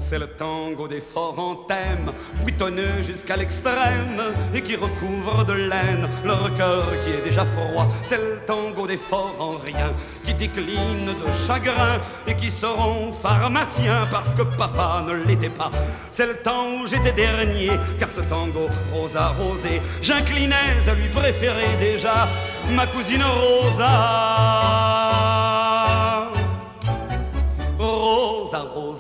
C'est le tango des forts en thème, buitonneux jusqu'à l'extrême, et qui recouvre de laine leur cœur qui est déjà froid. C'est le tango des forts en rien, qui décline de chagrin, et qui seront pharmaciens parce que papa ne l'était pas. C'est le temps où j'étais dernier, car ce tango rose arrosé, j'inclinais à lui préférer déjà ma cousine Rosa. Rosa, Rosa.